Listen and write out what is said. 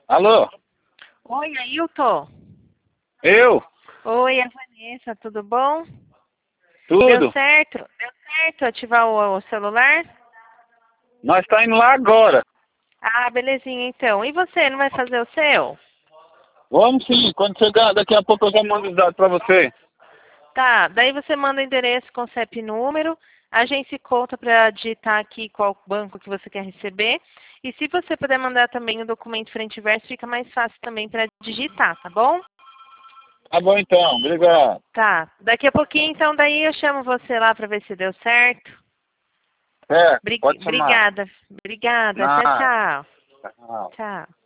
Alô? Oi, Ailton. Eu? Oi, é Vanessa, tudo bom? Deu Tudo? certo? Deu certo ativar o celular? Nós tá indo lá agora. Ah, belezinha então. E você, não vai fazer o seu? Vamos sim, quando chegar, daqui a pouco eu já mando os dados pra você. Tá, daí você manda o endereço com CEP e número, a gente se conta para digitar aqui qual banco que você quer receber. E se você puder mandar também o documento frente e verso, fica mais fácil também para digitar, tá bom? Tá bom então, obrigado. Tá, daqui a pouquinho então daí eu chamo você lá para ver se deu certo. É, pode chamar. Obrigada. Obrigada. Tchau, Nada. tchau. Tchau. Tchau.